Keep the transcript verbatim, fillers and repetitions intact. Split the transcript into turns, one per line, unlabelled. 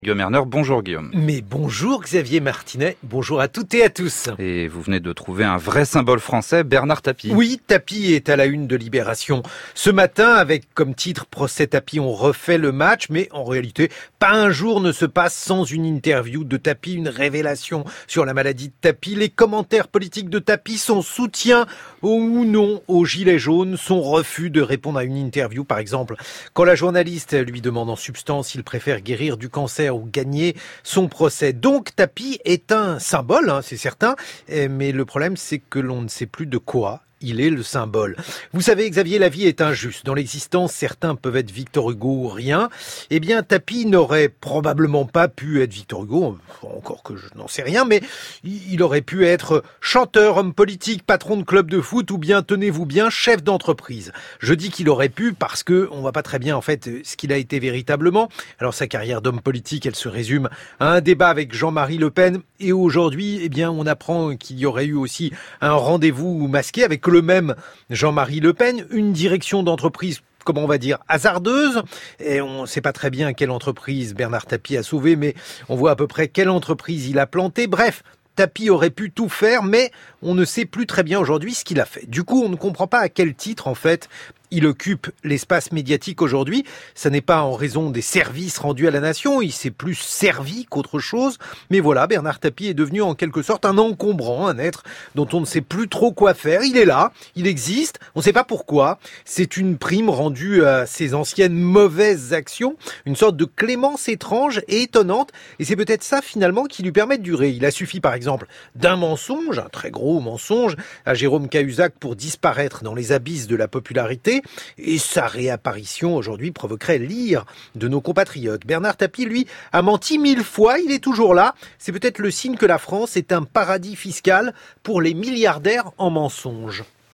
Guillaume Erner, bonjour Guillaume.
Mais bonjour Xavier Martinet, bonjour à toutes et à tous.
Et vous venez de trouver un vrai symbole français, Bernard Tapie.
Oui, Tapie est à la une de Libération. Ce matin, avec comme titre « Procès Tapie, on refait le match », mais en réalité, pas un jour ne se passe sans une interview de Tapie, une révélation sur la maladie de Tapie, les commentaires politiques de Tapie, son soutien ou non aux gilets jaunes, son refus de répondre à une interview par exemple. Quand la journaliste lui demande en substance s'il préfère guérir du cancer ou gagner son procès. Donc Tapie est un symbole, hein, c'est certain, mais le problème c'est que l'on ne sait plus de quoi il est le symbole. Vous savez, Xavier, la vie est injuste. Dans l'existence, certains peuvent être Victor Hugo ou rien. Eh bien, Tapie n'aurait probablement pas pu être Victor Hugo, encore que je n'en sais rien, mais il aurait pu être chanteur, homme politique, patron de club de foot ou bien, tenez-vous bien, chef d'entreprise. Je dis qu'il aurait pu parce que on voit pas très bien, en fait, ce qu'il a été véritablement. Alors, sa carrière d'homme politique, elle se résume à un débat avec Jean-Marie Le Pen et aujourd'hui, eh bien, on apprend qu'il y aurait eu aussi un rendez-vous masqué avec le même Jean-Marie Le Pen, une direction d'entreprise, comment on va dire, hasardeuse. Et on ne sait pas très bien quelle entreprise Bernard Tapie a sauvé, mais on voit à peu près quelle entreprise il a planté. Bref, Tapie aurait pu tout faire, mais on ne sait plus très bien aujourd'hui ce qu'il a fait. Du coup, on ne comprend pas à quel titre, en fait, il occupe l'espace médiatique aujourd'hui. Ça n'est pas en raison des services rendus à la nation, il s'est plus servi qu'autre chose. Mais voilà, Bernard Tapie est devenu en quelque sorte un encombrant, un être dont on ne sait plus trop quoi faire. Il est là, il existe, on ne sait pas pourquoi. C'est une prime rendue à ses anciennes mauvaises actions, une sorte de clémence étrange et étonnante. Et c'est peut-être ça finalement qui lui permet de durer. Il a suffi par exemple d'un mensonge, un très gros mensonge, à Jérôme Cahuzac pour disparaître dans les abysses de la popularité. Et sa réapparition aujourd'hui provoquerait l'ire de nos compatriotes. Bernard Tapie, lui, a menti mille fois, il est toujours là. C'est peut-être le signe que la France est un paradis fiscal pour les milliardaires en mensonges.